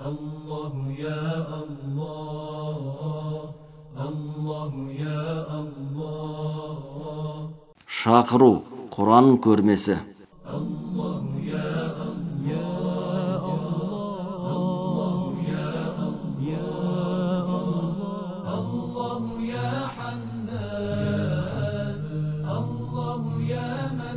الله يا الله الله يا الله Шақыру Құран көрмесі. الله يا الله الله يا الله الله يا حنان الله يا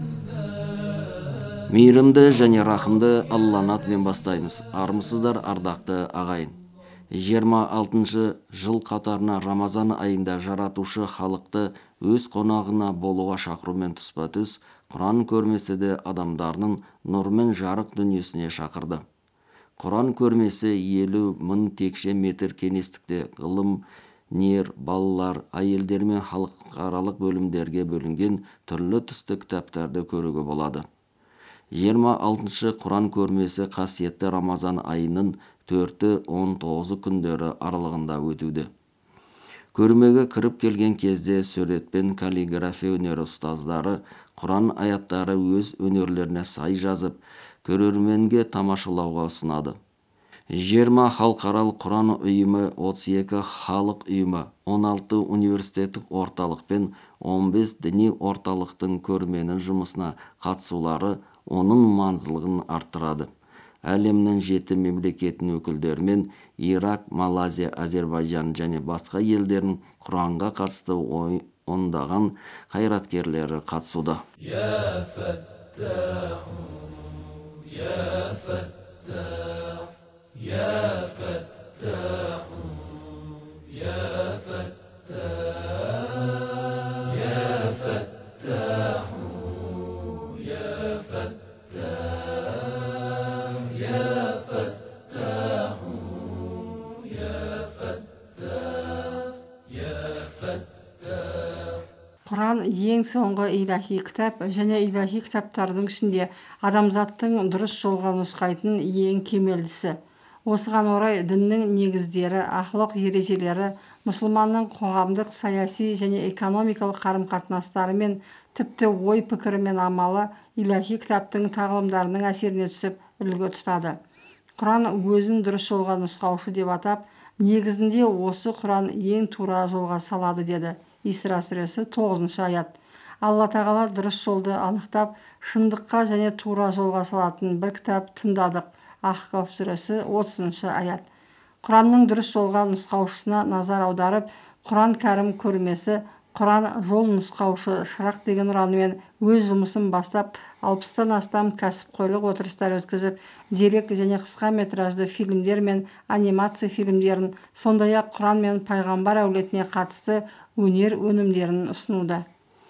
منان. Мейірімді және рахымды Алланың атымен бастаймыз. Армысыздар, ардақты ағайын. 26 жыл қатарына Рамазан айында жаратушы халықты өз қонағына болуға шақырумен тұспа-тұс Құран көрмесі де адамдарының нұрмен жарық дүниесіне шақырды. Құран көрмесі 50.000 текше метр кеңістікте ғылым, нер, балалар, әйелдер мен халықаралық бөлімдерге бөлінген түрлі түсті кітаптарды көруге болады. 26 Құран көрмесі қасиетті Рамазан айының 4-19 күндері аралығында өтуде. Көрмеге кіріп келген кезде сурет пен каллиграфия өнері ұстаздары Құран аяттары өз өнерлеріне сай жазып, көрерменге тамашалауға ұсынады. 20 халықаралық Құран ұйымы, 32 халық ұйымы, 16 университеттік орталық пен 15 діни орталықтың көрменің жұмысына қатысулары оның маңыздылығын арттырады. Әлемнің 7 мемлекетінің өкілдерімен Ирак, Малайзия, Азербайжан және басқа елдердің Құранға қатысты ондаған қайраткерлері қатысуда. يا فتاح يا فتاح يا فتاح يا فتاح يا فتاح يا فتاح يا فتاح يا فتاح يا فتاح. Құран ең соңғы илахи кітап және илахи кітаптардың ішінде адамзаттың дұрыс жолға нұсқайтын ең кемелдісі. Осыған орай діннің негіздері, ақылық ережелері, мұсылманның қоғамдық, саяси және экономикалық қарым-қатынастары мен тіпті ой пікірі мен амалы илахи кітаптың тағылымдарының әсеріне түсіп үлгі тұтады. Құран өзін дұрыс жолға нұсқаушы деп атап, негізінде осы Құран ең тура жолға салады деді. Исра сүресі 9 аят. Алла тағала дұрыс жолды анықтап, шындыққа және тура жолға салатын бір кітап тыңдадық. Ахқаф сүресі 30 аят. Құранның дұрыс жолға нұсқаушысына назар аударып, Құран кәрім көрмесі Құран жол нұсқаушы шырақ деген ұранымен өз жұмысын бастап, 60-тан астам кәсіпқойлық отырыстар өткізіп, дерек және қысқа метражды фильмдер мен анимация фильмдерін, сондай-ақ Құран мен пайғамбар әулетіне қатысты өнер өнімдерін ұсынуда.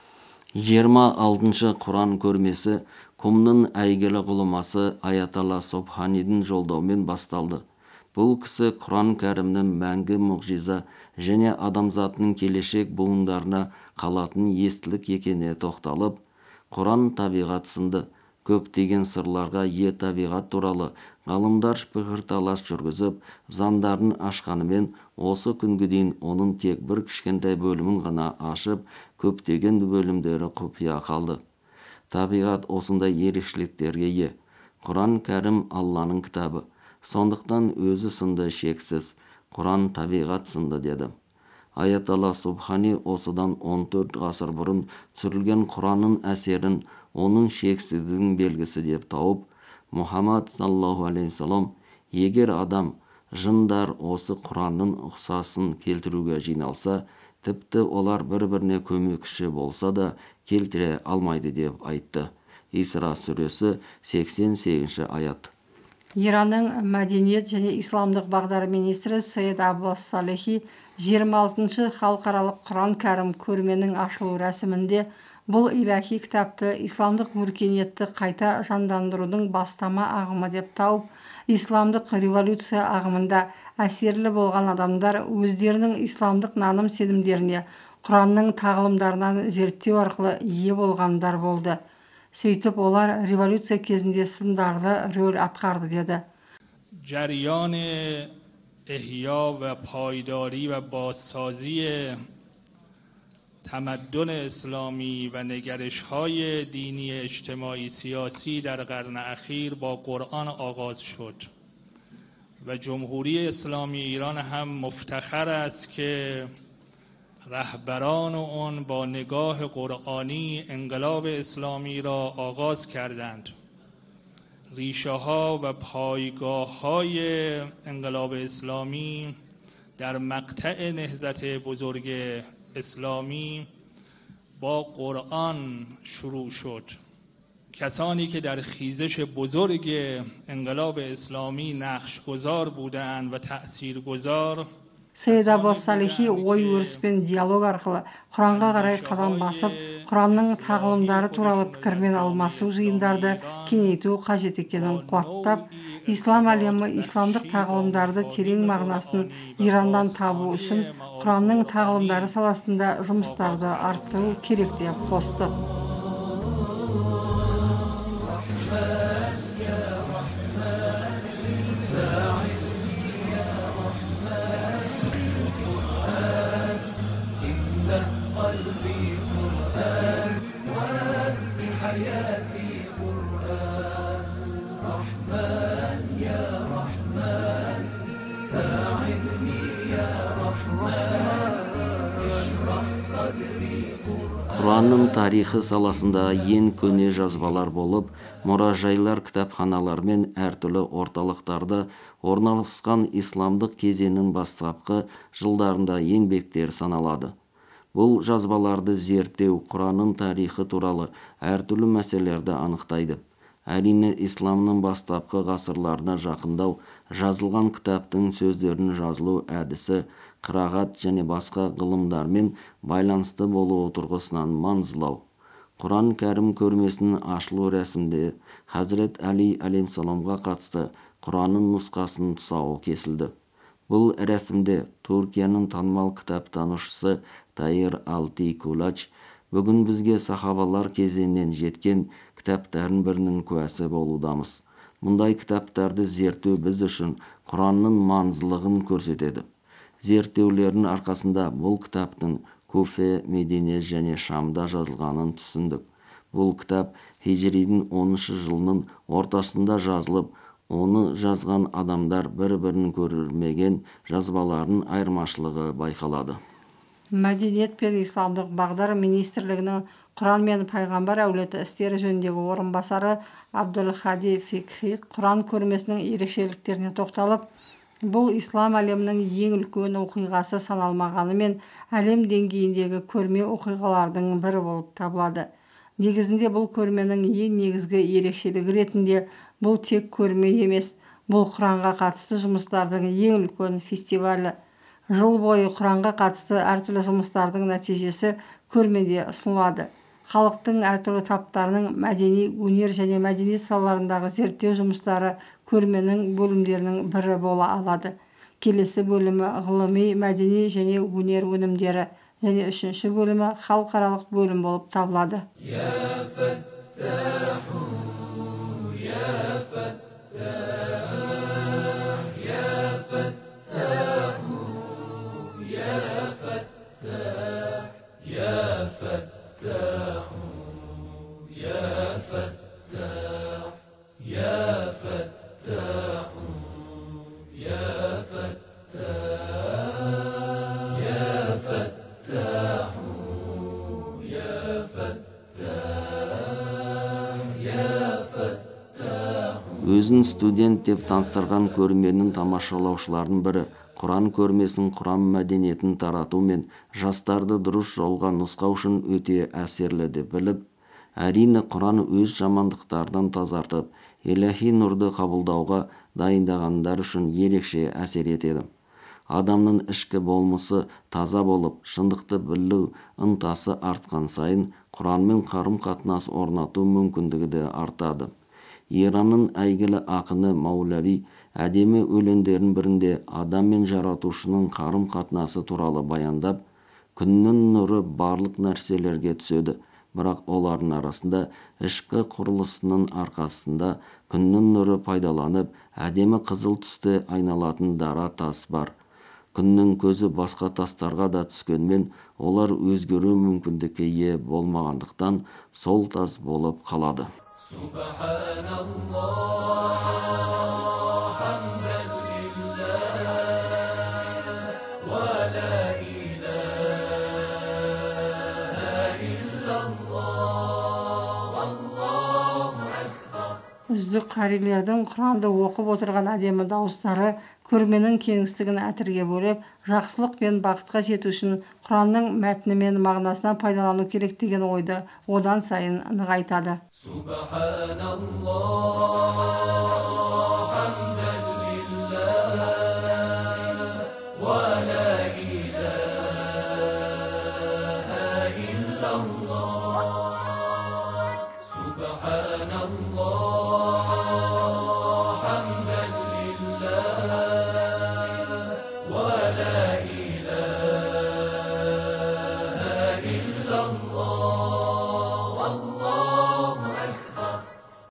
26 Құран көрмесі Құмның әйгілі ғұламасы Аятолла Собханидің жолдауымен басталды. Бұл кісі Құран кәрімнің мәңгі мұғжиза және адамзатының келешек буындарына қалатын естілік екеніне тоқталып, Құран табиғат сынды көптеген сырларға ие табиғат туралы ғалымдар пікірталас жүргізіп, заңдарын ашқанымен осы күнге дейін оның тек бір кішкентай бөлімін ғана ашып, көптеген бөлімдері құпия қалды. Табиғат осындай ерекшеліктерге ие. Құран кәрім Алланың кітабы. Сондықтан өзі сынды шексіз. Құран табиғат сынды деді. Аятолла Собхани осыдан 14 ғасыр бұрын түсірілген Құранның әсерін оның шексіздің белгісі деп тауып, Мұхаммад саллаллаху алейхи вассалам, егер адам, жындар осы Құранның ұқсасын келтіруге жиналса, тіпті олар бір-біріне көмекші болса да келтіре алмайды деп айтты. Исра сүресі 88 аят. Иранның мәдениет және исламдық бағдары министрі Саид Аббас Салехи 26 халықаралық Құран кәрім көрменің ашылу рәсімінде бұл илахи кітапты исламдық өркениетті қайта жандандырудың бастама ағымы деп тауып, исламдық революция ағымында әсерлі болған адамдар өздерінің исламдық наным сенімдеріне Құранның тағылымдарынан зерттеу арқылы ие болғандар болды. Сөйтіп олар революция кезінде сындарлы рөл атқарды деді. جریان احیا و پایداری و بازسازی تمدن اسلامی و نگرش‌های دینی اجتماعی سیاسی در قرن اخیر با قرآن آغاز شد و جمهوری اسلامی ایران هم مفتخر است که رهبران اون با نگاه قرآنی انقلاب اسلامی را آغاز کردند. ریشه ها و پایگاه های انقلاب اسلامی در مقطع نهضت بزرگ اسلامی با قرآن شروع شد. کسانی که در خیزش بزرگ انقلاب اسلامی نقشگزار بودند و تأثیرگزار Сейд Аббас Салихи ой өріспен диалог арқылы Құранға қарай қадам басып, Құранның тағылымдары туралы пікірмен алмасу жиындарды кеңейту қажет екенін қуаттап, ислам әлемі исламдық тағылымдарды терең мағынасын Ирандан табу үшін Құранның тағылымдары саласында жұмыстарды арттыру керек деп қосты. Құранның тарихы саласында ең көне жазбалар болып, мұражайлар, кітапханалар мен әртүрлі орталықтарда орналасқан исламдық кезеңнің бастапқы жылдарында еңбектер саналады. Бұл жазбаларды зерттеу Құранның тарихы туралы әртүрлі мәселелерді анықтайды. Әрине, исламның бастапқы ғасырларына жақындау, жазылған кітаптың сөздерін жазылу әдісі, қырағат және басқа ғылымдармен байланысты болуы тұрғысынан маңыздылау. Құран кәрім көрмесінің ашылу рәсімінде Хазірет Әли әлейхиссаламға қатысты Құранның нұсқасының тұсауы кесілді. Бұл рәсімде Түркияның танымал кітаптанушысы Тайыр Алти Кулач бүгін бізге сахабалар кезеңінен жеткен кітаптардың бірінің куәсі болудамыз. Мұндай кітаптарды зерттеу біз үшін Құранның маңыздылығын көрсетеді. Зерттеулердің арқасында бұл кітаптың Куфе, Медине және Шамда жазылғанын түсіндік. Бұл кітап Хижридің 10-шы жылының ортасында жазылып, оны жазған адамдар бір-бірін көрмеген жазбалардың айырмашылығы байқалады. Мәдениет пен исламдық бағдар министрлігінің Құран мен пайғамбар әулеті істері жөніндегі орынбасары Абдул-Хади Фикхи Құран көрмесінің ерекшеліктеріне тоқталып, бұл ислам әлемінің ең үлкен оқиғасы саналмағанымен әлем деңгейіндегі көрме оқиғалардың бірі болып табылады. Негізінде бұл көрменің ең негізгі ерекшелігі ретінде бұл тек көрме емес, бұл Құранға қатысты жұмыстардың ең үлкен фестивалі. Жыл бойы Құранға қатысты әртүрлі жұмыстардың нәтижесі көрмеде ұсынылады. Халықтың әртүрлі таптарының мәдени, өнер және мәдениет салаларындағы зерттеу жұмыстары көрменің бөлімдерінің бірі бола алады. Келесі бөлімі ғылыми, мәдени және өнер өнімдері, және үшінші бөлімі халықаралық бөлім болып табылады. Өзін студент деп таныстырған көрменің тамашалаушылардың бірі Құран көрмесінің Құран мәдениетін тарату мен жастарды дұрыс жолға нұсқау үшін өте әсерлі деп біліп, әрине Құран өз жамандықтардан тазартып, иләһи нұрды қабылдауға дайындағандар үшін ерекше әсер етеді. Адамның ішкі болмысы таза болып, шындықты білу ынтасы артқан сайын, Құранмен қарым-қатынас орнату мүмкіндігі де артады. Иранның әйгілі ақыны Маулави әдемі өлеңдерінің бірінде адам мен жаратушының қарым-қатынасы туралы баяндап, күннің нұры барлық нәрселерге түседі, бірақ олардың арасында ішкі құрылысының арқасында күннің нұры пайдаланып, әдемі қызыл түсті айналатын дара тас бар. Күннің көзі басқа тастарға да түскенмен, олар өзгеру мүмкіндікке ие болмағандықтан сол тас болып қалады. Subhanallah, hamdan үздік қарилердің Құранды оқып отырған әдемі дауыстары көрменің кеңістігін әтірге бөлеп, жақсылық пен бақытқа жету үшін Құранның мәтіні мен мағынасынан пайдалану керек деген ойды одан сайын нығайтады. Subhanallah.